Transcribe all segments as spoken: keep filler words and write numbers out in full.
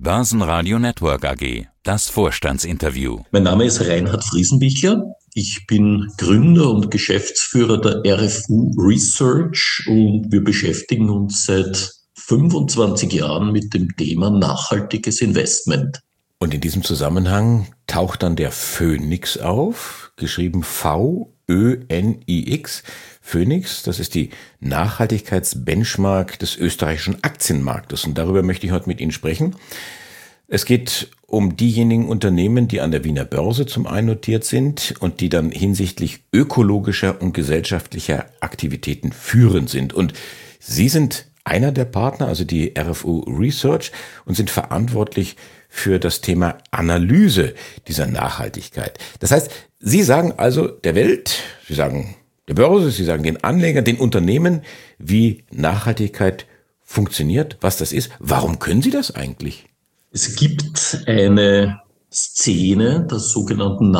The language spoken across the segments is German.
Börsenradio Network A G, das Vorstandsinterview. Mein Name ist Reinhard Friesenbichler. Ich bin Gründer und Geschäftsführer der R F U Research und wir beschäftigen uns seit fünfundzwanzig Jahren mit dem Thema nachhaltiges Investment. Und in diesem Zusammenhang taucht dann der Phoenix auf, geschrieben V Ö N I X. Phoenix, das ist die Nachhaltigkeitsbenchmark des österreichischen Aktienmarktes. Und darüber möchte ich heute mit Ihnen sprechen. Es geht um diejenigen Unternehmen, die an der Wiener Börse zum einen notiert sind und die dann hinsichtlich ökologischer und gesellschaftlicher Aktivitäten führend sind. Und Sie sind einer der Partner, also die R F U Research, und sind verantwortlich für das Thema Analyse dieser Nachhaltigkeit. Das heißt, Sie sagen also der Welt, Sie sagen der Börse, Sie sagen den Anlegern, den Unternehmen, wie Nachhaltigkeit funktioniert, was das ist. Warum können Sie das eigentlich? Es gibt eine Szene der sogenannten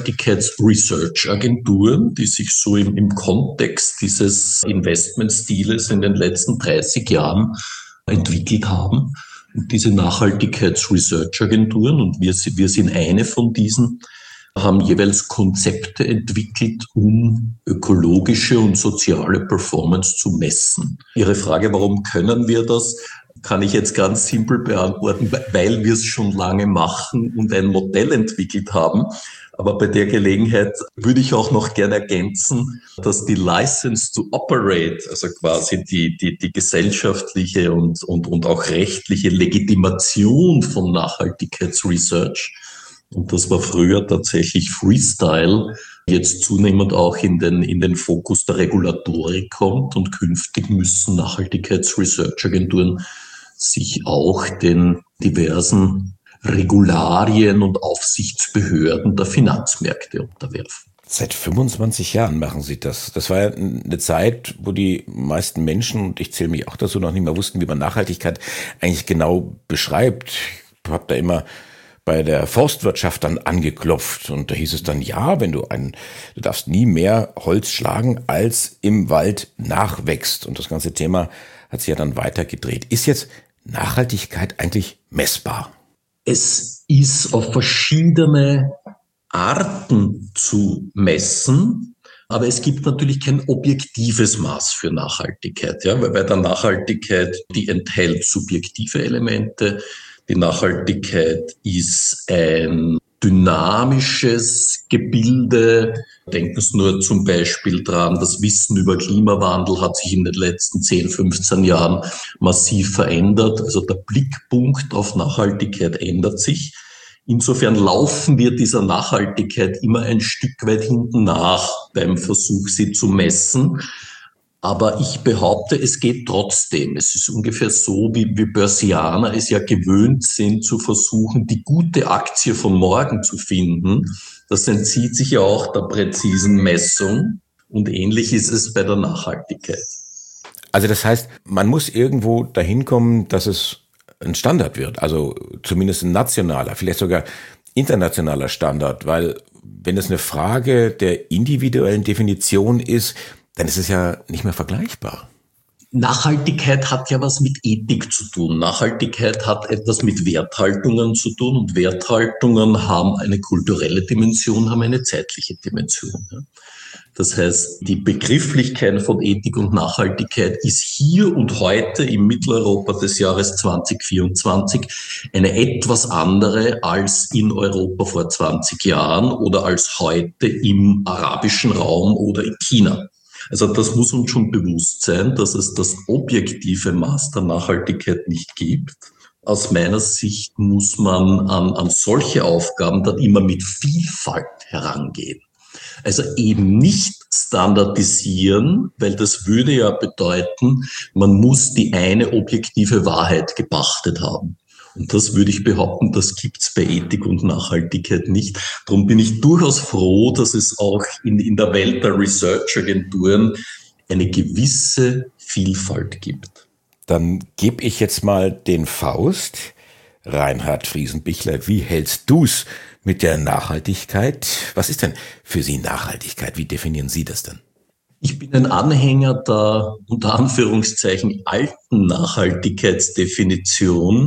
Nachhaltigkeits-Research-Agenturen, die sich so im, im Kontext dieses Investmentstiles in den letzten dreißig Jahren entwickelt haben. Und diese Nachhaltigkeits-Research-Agenturen, und wir, wir sind eine von diesen, haben jeweils Konzepte entwickelt, um ökologische und soziale Performance zu messen. Ihre Frage, warum können wir das, kann ich jetzt ganz simpel beantworten, weil wir es schon lange machen und ein Modell entwickelt haben. Aber bei der Gelegenheit würde ich auch noch gerne ergänzen, dass die License to Operate, also quasi die, die, die gesellschaftliche und, und, und auch rechtliche Legitimation von Nachhaltigkeitsresearch, und das war früher tatsächlich Freestyle, jetzt zunehmend auch in den, in den Fokus der Regulatorik kommt, und künftig müssen Nachhaltigkeitsresearch-Agenturen sich auch den diversen Regularien und Aufsichtsbehörden der Finanzmärkte unterwerfen. Seit fünfundzwanzig Jahren machen Sie das. Das war ja eine Zeit, wo die meisten Menschen, und ich zähle mich auch dazu, noch nicht mehr wussten, wie man Nachhaltigkeit eigentlich genau beschreibt. Ich habe da immer bei der Forstwirtschaft dann angeklopft und da hieß es dann, ja, wenn du ein, du darfst nie mehr Holz schlagen, als im Wald nachwächst. Und das ganze Thema hat sich ja dann weiter gedreht. Ist jetzt Nachhaltigkeit eigentlich messbar? Es ist auf verschiedene Arten zu messen, aber es gibt natürlich kein objektives Maß für Nachhaltigkeit, ja, weil bei der Nachhaltigkeit, die enthält subjektive Elemente. Die Nachhaltigkeit ist ein dynamisches Gebilde. Denken Sie nur zum Beispiel dran, das Wissen über Klimawandel hat sich in den letzten zehn, fünfzehn Jahren massiv verändert. Also der Blickpunkt auf Nachhaltigkeit ändert sich. Insofern laufen wir dieser Nachhaltigkeit immer ein Stück weit hinten nach beim Versuch, sie zu messen. Aber ich behaupte, es geht trotzdem. Es ist ungefähr so, wie wir Börsianer es ja gewöhnt sind, zu versuchen, die gute Aktie von morgen zu finden. Das entzieht sich ja auch der präzisen Messung. Und ähnlich ist es bei der Nachhaltigkeit. Also das heißt, man muss irgendwo dahin kommen, dass es ein Standard wird. Also zumindest ein nationaler, vielleicht sogar internationaler Standard. Weil wenn es eine Frage der individuellen Definition ist, dann ist es ja nicht mehr vergleichbar. Nachhaltigkeit hat ja was mit Ethik zu tun. Nachhaltigkeit hat etwas mit Werthaltungen zu tun, und Werthaltungen haben eine kulturelle Dimension, haben eine zeitliche Dimension. Das heißt, die Begrifflichkeit von Ethik und Nachhaltigkeit ist hier und heute im Mitteleuropa des Jahres zwanzig vierundzwanzig eine etwas andere als in Europa vor zwanzig Jahren oder als heute im arabischen Raum oder in China. Also das muss uns schon bewusst sein, dass es das objektive Maß der Nachhaltigkeit nicht gibt. Aus meiner Sicht muss man an, an solche Aufgaben dann immer mit Vielfalt herangehen. Also eben nicht standardisieren, weil das würde ja bedeuten, man muss die eine objektive Wahrheit gepachtet haben. Und das würde ich behaupten, das gibt's bei Ethik und Nachhaltigkeit nicht. Darum bin ich durchaus froh, dass es auch in, in der Welt der Research-Agenturen eine gewisse Vielfalt gibt. Dann gebe ich jetzt mal den Faust. Reinhard Friesenbichler, wie hältst du's mit der Nachhaltigkeit? Was ist denn für Sie Nachhaltigkeit? Wie definieren Sie das denn? Ich bin ein Anhänger der unter Anführungszeichen alten Nachhaltigkeitsdefinition,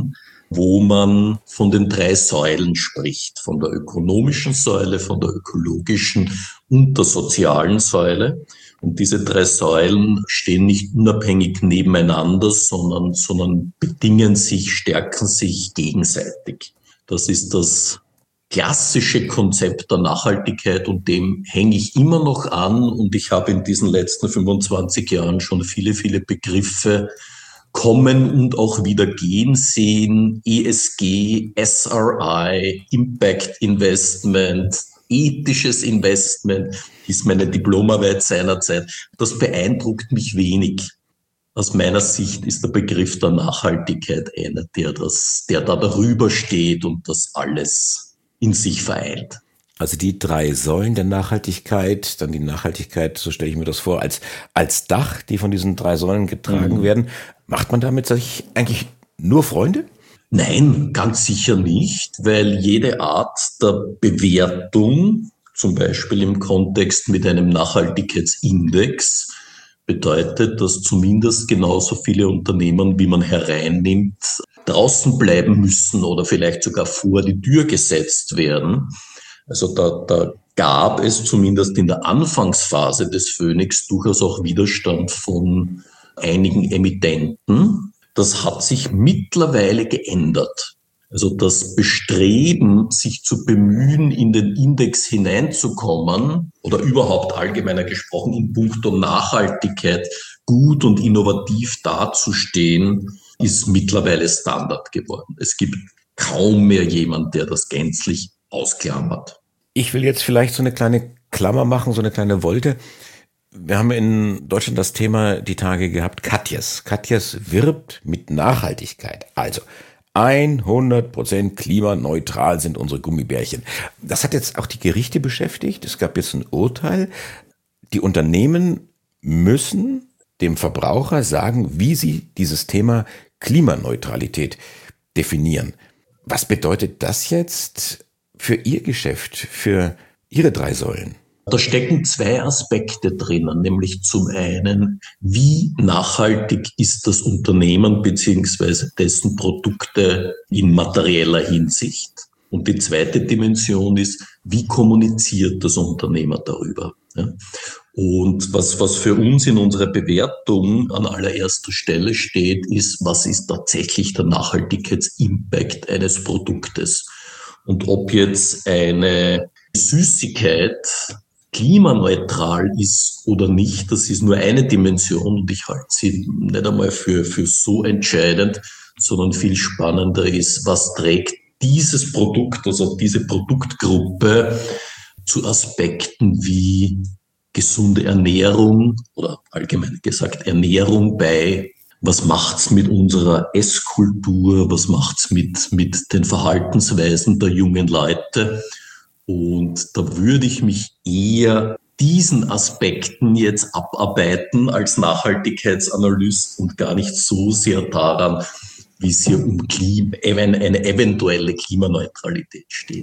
wo man von den drei Säulen spricht, von der ökonomischen Säule, von der ökologischen und der sozialen Säule. Und diese drei Säulen stehen nicht unabhängig nebeneinander, sondern, sondern bedingen sich, stärken sich gegenseitig. Das ist das klassische Konzept der Nachhaltigkeit und dem hänge ich immer noch an. Und ich habe in diesen letzten fünfundzwanzig Jahren schon viele, viele Begriffe kommen und auch wieder gehen sehen. E S G, S R I, Impact Investment, ethisches Investment, ist meine Diplomarbeit seinerzeit. Das beeindruckt mich wenig. Aus meiner Sicht ist der Begriff der Nachhaltigkeit einer, der das, der da darüber steht und das alles in sich vereint. Also die drei Säulen der Nachhaltigkeit, dann die Nachhaltigkeit, so stelle ich mir das vor, als, als Dach, die von diesen drei Säulen getragen mhm. werden. Macht man damit sich eigentlich nur Freunde? Nein, ganz sicher nicht, weil jede Art der Bewertung, zum Beispiel im Kontext mit einem Nachhaltigkeitsindex, bedeutet, dass zumindest genauso viele Unternehmen, wie man hereinnimmt, draußen bleiben müssen oder vielleicht sogar vor die Tür gesetzt werden. Also da, da gab es zumindest in der Anfangsphase des Phoenix durchaus auch Widerstand von einigen Emittenten. Das hat sich mittlerweile geändert. Also das Bestreben, sich zu bemühen, in den Index hineinzukommen oder überhaupt allgemeiner gesprochen in puncto Nachhaltigkeit gut und innovativ dazustehen, ist mittlerweile Standard geworden. Es gibt kaum mehr jemand, der das gänzlich ausklammert. Ich will jetzt vielleicht so eine kleine Klammer machen, so eine kleine Wolte. Wir haben in Deutschland das Thema die Tage gehabt, Katjes. Katjes wirbt mit Nachhaltigkeit. Also hundert Prozent klimaneutral sind unsere Gummibärchen. Das hat jetzt auch die Gerichte beschäftigt. Es gab jetzt ein Urteil. Die Unternehmen müssen dem Verbraucher sagen, wie sie dieses Thema Klimaneutralität definieren. Was bedeutet das jetzt für Ihr Geschäft, für Ihre drei Säulen? Da stecken zwei Aspekte drinnen, nämlich zum einen, wie nachhaltig ist das Unternehmen beziehungsweise dessen Produkte in materieller Hinsicht. Und die zweite Dimension ist, wie kommuniziert das Unternehmen darüber. Ja? Und was, was für uns in unserer Bewertung an allererster Stelle steht, ist, was ist tatsächlich der Nachhaltigkeitsimpact eines Produktes? Und ob jetzt eine Süßigkeit klimaneutral ist oder nicht, das ist nur eine Dimension und ich halte sie nicht einmal für, für so entscheidend, sondern viel spannender ist, was trägt dieses Produkt, also diese Produktgruppe zu Aspekten wie gesunde Ernährung oder allgemein gesagt Ernährung bei. Was macht's mit unserer Esskultur? Was macht's mit, mit den Verhaltensweisen der jungen Leute? Und da würde ich mich eher diesen Aspekten jetzt abarbeiten als Nachhaltigkeitsanalyst und gar nicht so sehr daran, wie es hier um Klima, eine eventuelle Klimaneutralität steht.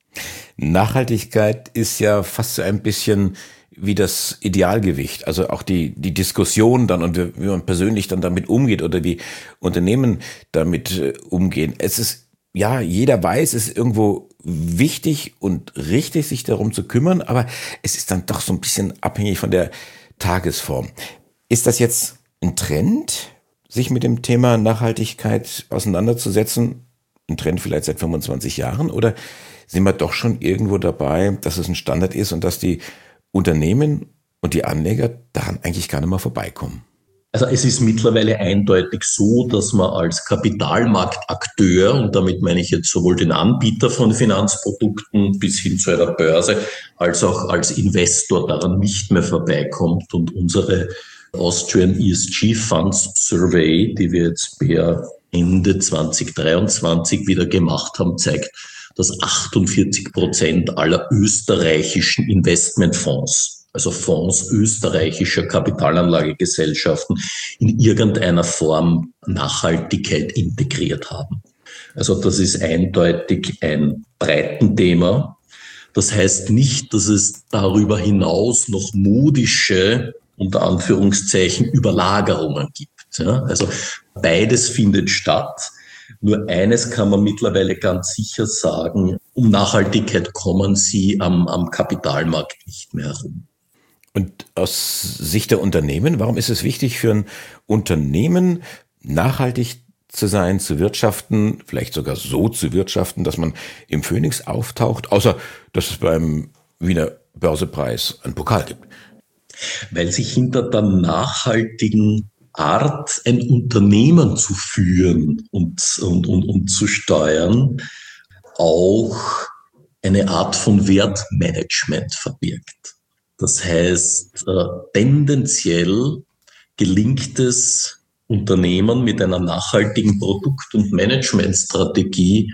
Nachhaltigkeit ist ja fast so ein bisschen wie das Idealgewicht, also auch die die Diskussion dann und wie man persönlich dann damit umgeht oder wie Unternehmen damit umgehen. Es ist, ja, jeder weiß, es ist irgendwo wichtig und richtig, sich darum zu kümmern, aber es ist dann doch so ein bisschen abhängig von der Tagesform. Ist das jetzt ein Trend, sich mit dem Thema Nachhaltigkeit auseinanderzusetzen? Ein Trend vielleicht seit fünfundzwanzig Jahren? Oder sind wir doch schon irgendwo dabei, dass es ein Standard ist und dass die Unternehmen und die Anleger daran eigentlich gar nicht mehr vorbeikommen? Also es ist mittlerweile eindeutig so, dass man als Kapitalmarktakteur, und damit meine ich jetzt sowohl den Anbieter von Finanzprodukten bis hin zu einer Börse, als auch als Investor daran nicht mehr vorbeikommt. Und unsere Austrian E S G Funds Survey, die wir jetzt per Ende zwanzig dreiundzwanzig wieder gemacht haben, zeigt, dass achtundvierzig Prozent aller österreichischen Investmentfonds, also Fonds österreichischer Kapitalanlagegesellschaften, in irgendeiner Form Nachhaltigkeit integriert haben. Also das ist eindeutig ein Breitenthema. Das heißt nicht, dass es darüber hinaus noch modische, unter Anführungszeichen, Überlagerungen gibt. Ja, also beides findet statt. Nur eines kann man mittlerweile ganz sicher sagen, um Nachhaltigkeit kommen Sie am, am Kapitalmarkt nicht mehr herum. Und aus Sicht der Unternehmen, warum ist es wichtig für ein Unternehmen, nachhaltig zu sein, zu wirtschaften, vielleicht sogar so zu wirtschaften, dass man im Phoenix auftaucht, außer dass es beim Wiener Börsepreis einen Pokal gibt? Weil sich hinter der nachhaltigen Art, ein Unternehmen zu führen und, und, und, und zu steuern, auch eine Art von Wertmanagement verbirgt. Das heißt, äh, tendenziell gelingt es Unternehmen mit einer nachhaltigen Produkt- und Managementstrategie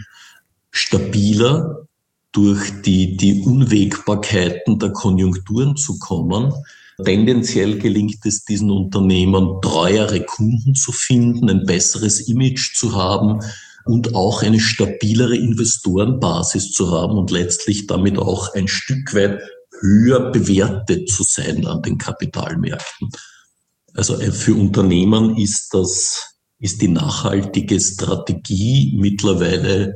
stabiler durch die, die Unwägbarkeiten der Konjunkturen zu kommen. Tendenziell gelingt es diesen Unternehmen, treuere Kunden zu finden, ein besseres Image zu haben und auch eine stabilere Investorenbasis zu haben und letztlich damit auch ein Stück weit höher bewertet zu sein an den Kapitalmärkten. Also für Unternehmen ist das, ist die nachhaltige Strategie mittlerweile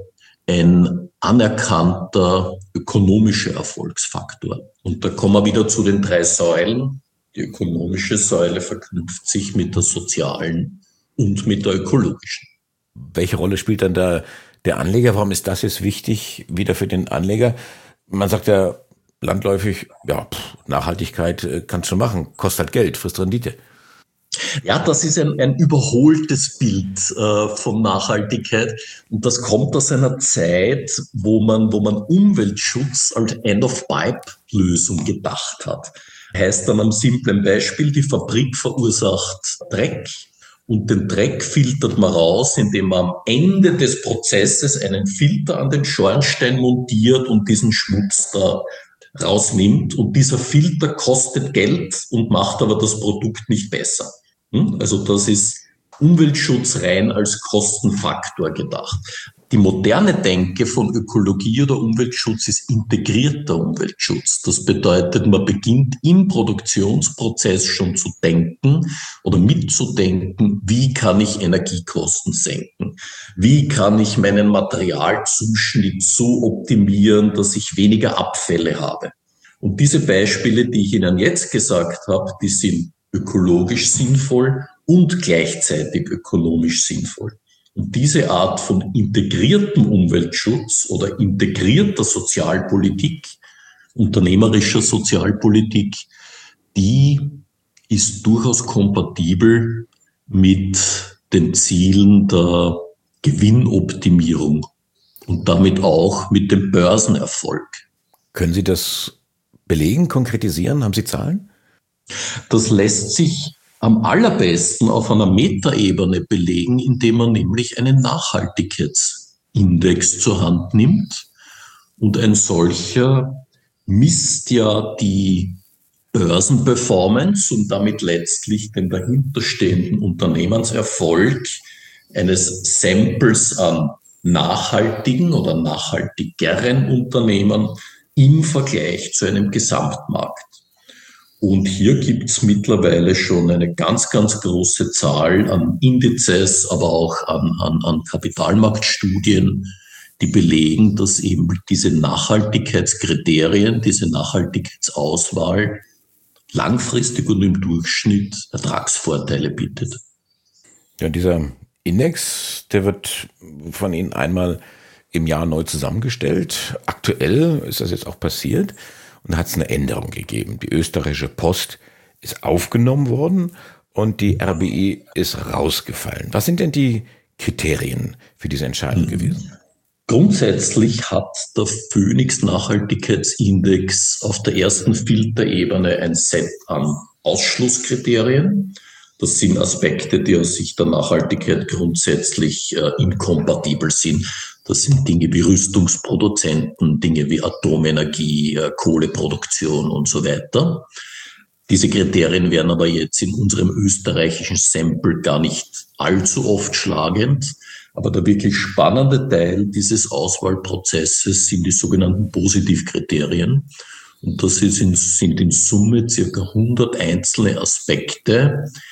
ein anerkannter ökonomischer Erfolgsfaktor. Und da kommen wir wieder zu den drei Säulen. Die ökonomische Säule verknüpft sich mit der sozialen und mit der ökologischen. Welche Rolle spielt dann da der Anleger? Warum ist das jetzt wichtig wieder für den Anleger? Man sagt ja landläufig, ja, pff, Nachhaltigkeit äh, kannst du machen, kostet halt Geld, frisst Rendite. Ja, das ist ein, ein überholtes Bild äh, von Nachhaltigkeit und das kommt aus einer Zeit, wo man, wo man Umweltschutz als End-of-Pipe-Lösung gedacht hat. Heißt dann am simplen Beispiel, die Fabrik verursacht Dreck und den Dreck filtert man raus, indem man am Ende des Prozesses einen Filter an den Schornstein montiert und diesen Schmutz da rausnimmt und dieser Filter kostet Geld und macht aber das Produkt nicht besser. Also das ist Umweltschutz rein als Kostenfaktor gedacht. Die moderne Denke von Ökologie oder Umweltschutz ist integrierter Umweltschutz. Das bedeutet, man beginnt im Produktionsprozess schon zu denken oder mitzudenken, wie kann ich Energiekosten senken? Wie kann ich meinen Materialzuschnitt so optimieren, dass ich weniger Abfälle habe? Und diese Beispiele, die ich Ihnen jetzt gesagt habe, die sind ökologisch sinnvoll und gleichzeitig ökonomisch sinnvoll. Und diese Art von integriertem Umweltschutz oder integrierter Sozialpolitik, unternehmerischer Sozialpolitik, die ist durchaus kompatibel mit den Zielen der Gewinnoptimierung und damit auch mit dem Börsenerfolg. Können Sie das belegen, konkretisieren? Haben Sie Zahlen? Das lässt sich am allerbesten auf einer Metaebene belegen, indem man nämlich einen Nachhaltigkeitsindex zur Hand nimmt. Und ein solcher misst ja die Börsenperformance und damit letztlich den dahinterstehenden Unternehmenserfolg eines Samples an nachhaltigen oder nachhaltigeren Unternehmen im Vergleich zu einem Gesamtmarkt. Und hier gibt es mittlerweile schon eine ganz, ganz große Zahl an Indizes, aber auch an, an, an Kapitalmarktstudien, die belegen, dass eben diese Nachhaltigkeitskriterien, diese Nachhaltigkeitsauswahl langfristig und im Durchschnitt Ertragsvorteile bietet. Ja, dieser Index, der wird von Ihnen einmal im Jahr neu zusammengestellt. Aktuell ist das jetzt auch passiert. Und da hat es eine Änderung gegeben. Die österreichische Post ist aufgenommen worden und die R B I ist rausgefallen. Was sind denn die Kriterien für diese Entscheidung gewesen? Grundsätzlich hat der Phoenix Nachhaltigkeitsindex auf der ersten Filterebene ein Set an Ausschlusskriterien. Das sind Aspekte, die aus Sicht der Nachhaltigkeit grundsätzlich äh, inkompatibel sind. Das sind Dinge wie Rüstungsproduzenten, Dinge wie Atomenergie, äh, Kohleproduktion und so weiter. Diese Kriterien werden aber jetzt in unserem österreichischen Sample gar nicht allzu oft schlagend. Aber der wirklich spannende Teil dieses Auswahlprozesses sind die sogenannten Positivkriterien. Und das ist in, sind in Summe circa hundert einzelne Aspekte,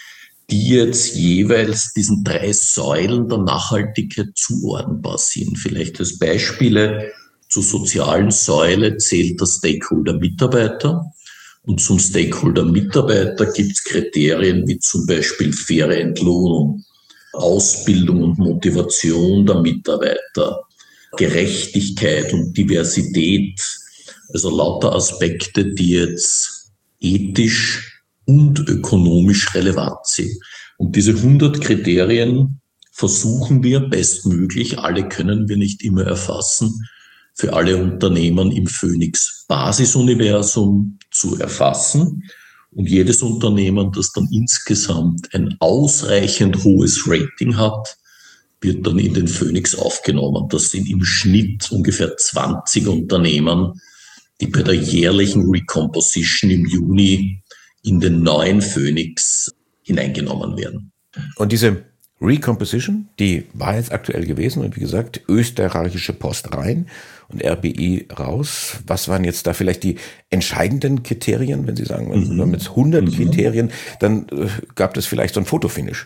die jetzt jeweils diesen drei Säulen der Nachhaltigkeit zuordnenbar sind. Vielleicht als Beispiele: zur sozialen Säule zählt der Stakeholder-Mitarbeiter. Und zum Stakeholder-Mitarbeiter gibt es Kriterien wie zum Beispiel faire Entlohnung, Ausbildung und Motivation der Mitarbeiter, Gerechtigkeit und Diversität. Also lauter Aspekte, die jetzt ethisch und ökonomisch relevant sind. Und diese hundert Kriterien versuchen wir bestmöglich, alle können wir nicht immer erfassen, für alle Unternehmen im Phoenix Basisuniversum zu erfassen. Und jedes Unternehmen, das dann insgesamt ein ausreichend hohes Rating hat, wird dann in den Phoenix aufgenommen. Das sind im Schnitt ungefähr zwanzig Unternehmen, die bei der jährlichen Recomposition im Juni in den neuen Phoenix hineingenommen werden. Und diese Recomposition, die war jetzt aktuell gewesen und wie gesagt, österreichische Post rein und R B I raus. Was waren jetzt da vielleicht die entscheidenden Kriterien, wenn Sie sagen, mhm. wir haben jetzt hundert mhm. Kriterien, dann äh, gab es vielleicht so ein Fotofinish?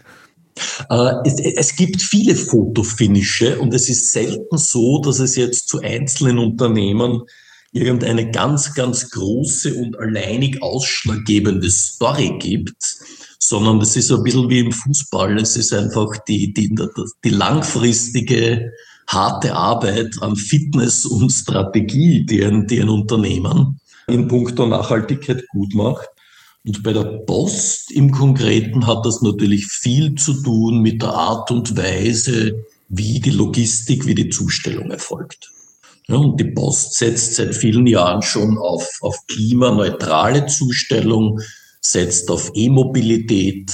Äh, es, es gibt viele Fotofinische und es ist selten so, dass es jetzt zu einzelnen Unternehmen irgendeine ganz, ganz große und alleinig ausschlaggebende Story gibt, sondern das ist so ein bisschen wie im Fußball. Es ist einfach die, die, die langfristige, harte Arbeit an Fitness und Strategie, die ein, die ein Unternehmen in puncto Nachhaltigkeit gut macht. Und bei der Post im Konkreten hat das natürlich viel zu tun mit der Art und Weise, wie die Logistik, wie die Zustellung erfolgt. Ja, und die Post setzt seit vielen Jahren schon auf, auf klimaneutrale Zustellung, setzt auf E-Mobilität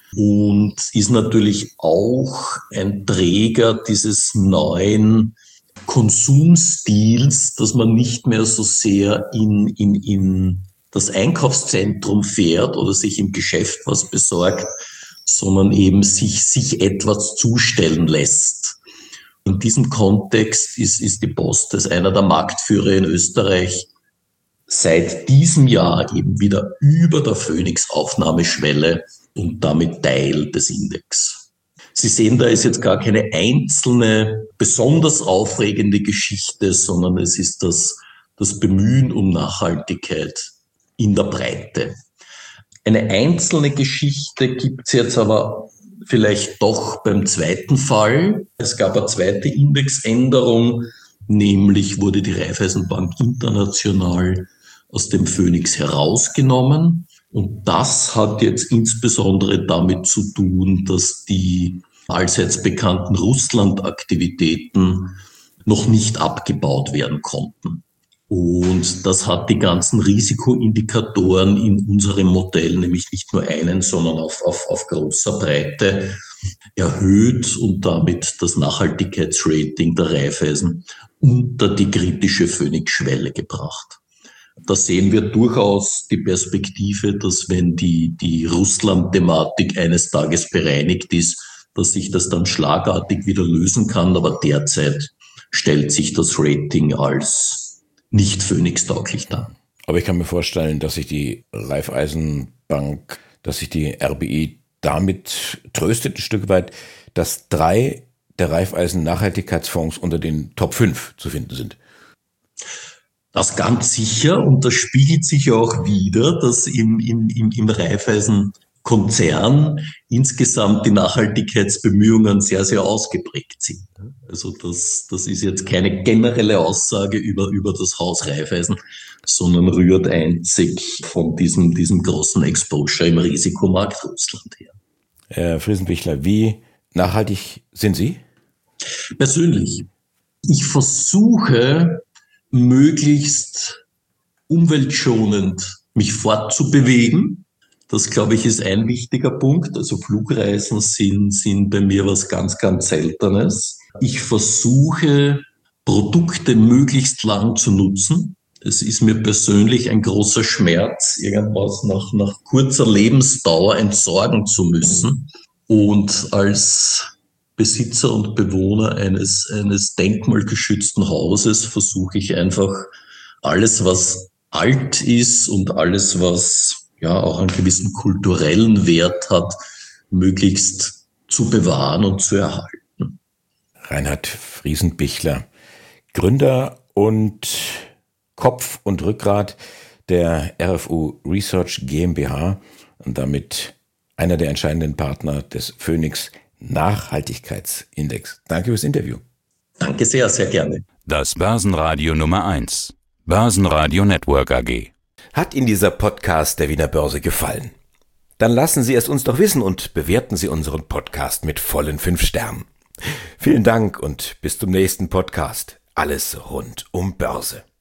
und ist natürlich auch ein Träger dieses neuen Konsumstils, dass man nicht mehr so sehr in, in, in das Einkaufszentrum fährt oder sich im Geschäft was besorgt, sondern eben sich, sich etwas zustellen lässt. In diesem Kontext ist, ist die Post als einer der Marktführer in Österreich seit diesem Jahr eben wieder über der Phoenix-Aufnahmeschwelle und damit Teil des Index. Sie sehen, da ist jetzt gar keine einzelne, besonders aufregende Geschichte, sondern es ist das, das Bemühen um Nachhaltigkeit in der Breite. Eine einzelne Geschichte gibt's jetzt aber vielleicht doch beim zweiten Fall. Es gab eine zweite Indexänderung, nämlich wurde die Raiffeisenbank International aus dem Phoenix herausgenommen. Und das hat jetzt insbesondere damit zu tun, dass die allseits bekannten Russland-Aktivitäten noch nicht abgebaut werden konnten. Und das hat die ganzen Risikoindikatoren in unserem Modell, nämlich nicht nur einen, sondern auf, auf, auf großer Breite erhöht und damit das Nachhaltigkeitsrating der Raiffeisen unter die kritische Phoenix-Schwelle gebracht. Da sehen wir durchaus die Perspektive, dass wenn die, die Russland-Thematik eines Tages bereinigt ist, dass sich das dann schlagartig wieder lösen kann. Aber derzeit stellt sich das Rating als nicht Phoenix-tauglich dar. Aber ich kann mir vorstellen, dass sich die Raiffeisenbank, dass sich die R B I damit tröstet ein Stück weit, dass drei der Raiffeisen-Nachhaltigkeitsfonds unter den Top fünf zu finden sind. Das ganz sicher, und das spiegelt sich auch wieder, dass im, im, im, im Raiffeisen-Konzern insgesamt die Nachhaltigkeitsbemühungen sehr, sehr ausgeprägt sind. Also das, das ist jetzt keine generelle Aussage über, über das Haus Raiffeisen, sondern rührt einzig von diesem, diesem großen Exposure im Risikomarkt Russland her. Herr Friesenbichler, wie nachhaltig sind Sie? Persönlich. Ich versuche, möglichst umweltschonend mich fortzubewegen. Das, glaube ich, ist ein wichtiger Punkt. Also Flugreisen sind, sind bei mir was ganz, ganz Seltenes. Ich versuche, Produkte möglichst lang zu nutzen. Es ist mir persönlich ein großer Schmerz, irgendwas nach, nach kurzer Lebensdauer entsorgen zu müssen. Und als Besitzer und Bewohner eines, eines denkmalgeschützten Hauses versuche ich einfach alles, was alt ist und alles, was ja auch einen gewissen kulturellen Wert hat, möglichst zu bewahren und zu erhalten. Reinhard Friesenbichler, Gründer und Kopf und Rückgrat der R F U Research GmbH und damit einer der entscheidenden Partner des Phoenix Nachhaltigkeitsindex. Danke fürs Interview. Danke sehr, sehr gerne. Das Börsenradio Nummer eins. Börsenradio Network A G. Hat Ihnen dieser Podcast der Wiener Börse gefallen? Dann lassen Sie es uns doch wissen und bewerten Sie unseren Podcast mit vollen fünf Sternen. Vielen Dank und bis zum nächsten Podcast. Alles rund um Börse.